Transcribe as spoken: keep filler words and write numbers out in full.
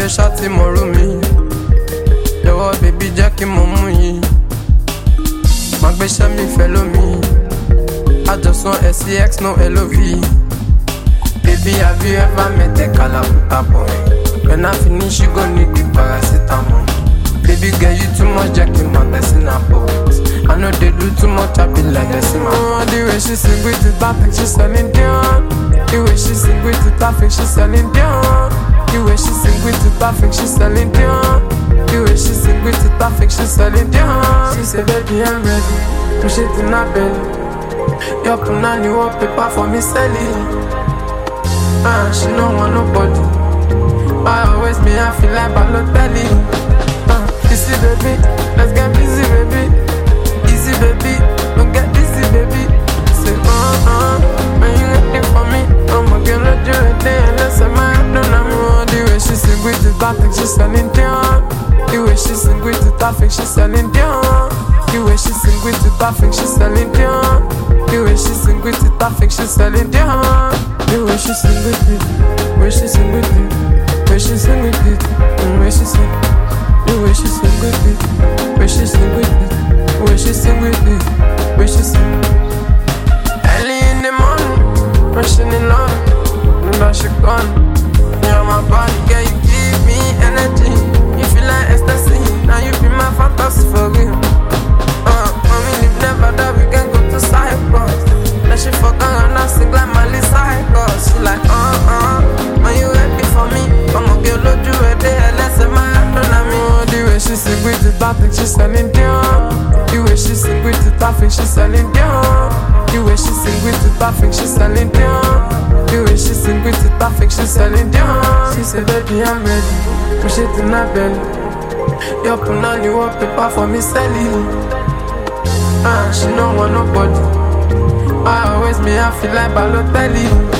lè ṣáàtì mọ̀rú mi. Jọ̀wọ́ baby jẹ́ kí mo mú yín. Má gbéṣẹ́ mi fẹ́ lómi. Àjọsán S C X no L O V. Baby, have you ever met a Kalakuta boy? When I finish, you gon' need the paracetamol. Baby girl, you too much jacking my blessing apple. I know they do too much, I be like this in my oh, the way she sing with it, I think she's selling down. The way she sing with it, I think she's selling down. The way she sing with it, I think she's selling down. The way she sing with it, I think she's selling down. She said, baby, I'm ready. Push it in her belly. Your punani want paper for me selling. Ah, she don't want nobody. I always me, I feel like Balotelli. Ah, easy baby, let's get busy baby. Easy baby, don't get busy baby. Say uh uh, when you waiting for me, I'ma get no do it there. Let's say my don't know the way she sing with it, I think she's selling down. The way she sing with it, I think she's selling down. The way she sing with it, I think she's selling down. The way she sing with it, I think she's selling down. The way she sing with it, way she sing with it, way she sing with it, and way she sing. The way she sing with it, way she sing with it, way she sing with it, way she sing. Early in the morning, rushing in love, and now she gone. You're my body, girl, you give me energy. You feel like ecstasy, now you be my fantasy for real. Uh, I mean, if never that we can go to Cyprus. Now she fuck around and sing like Miley Cyrus. She like, uh uh, when you ready for me, I'ma get load you a day, let's say my don't know me. Oh, the way she sing with it, I think she's selling down. The way she sing with it, I think she's selling down. The way she sing with it, I think she's selling down. The way she sing with it, I think she's selling down. She said, baby, I'm ready. Push it in her belly. Your punani want paper for me selling. Ah, she don't want nobody. I always me, I feel like Balotelli.